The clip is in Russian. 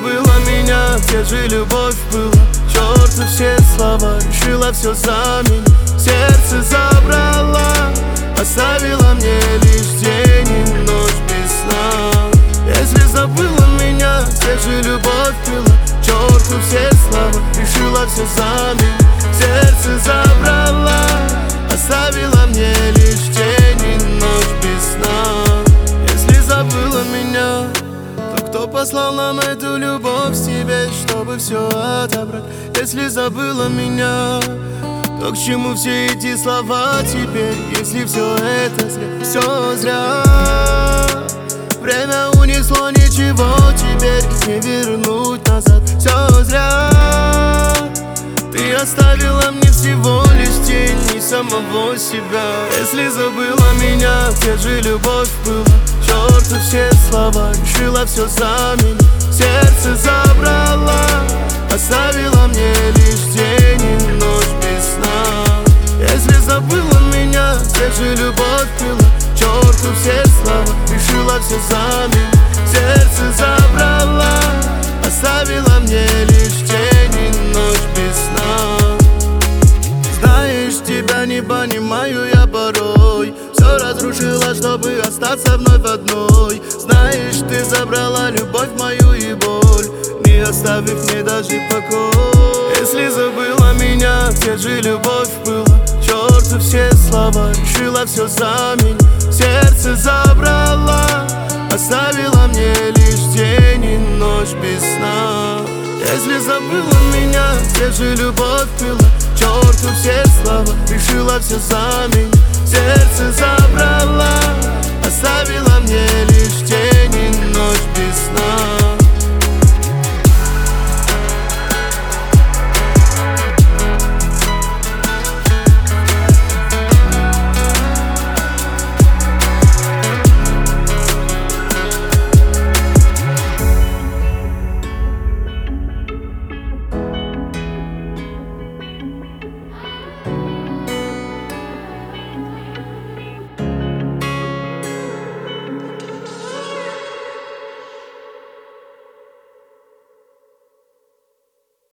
забыла меня, где же любовь была? Чёрту все слова, решила все за меня. Сердце забрала, оставила мне лишь день и ночь без сна. Если забыла меня, где же любовь была? Чёрту все слова, решила все за меня. Сердце забрала, оставила мне лишь день и ночь без сна. Если забыла меня, то кто послал нам эту любовь с тебе, чтобы все отобрать? Если забыла меня, то к чему все эти слова теперь, если все это зря, все зря? Время унесло, ничего теперь не вернуть назад, все зря. Ты оставила мне всего лишь тень и самого себя. Если забыла меня, где же любовь была? Чёрту все слова, решила все за меня. Сердце забрала, оставила мне лишь день и ночь без сна. Если забыла меня, где же любовь была? Чёрту все слова, решила все за меня. Сердце забрала, оставила мне лишь день и ночь без сна. Знаешь, тебя не понимаю я порой. Все разрушила, чтобы остаться вновь одной. Знаешь, ты забрала любовь мою и боль, не оставив мне даже покой. Если забыла меня, где же любовь была? Чёрту все слова, решила все за меня. Сердце забрала, оставила мне лишь день и ночь без сна. Если забыла меня, где же любовь была? Чёрту все слова, решила все за меня. Сердце забрала, оставила мне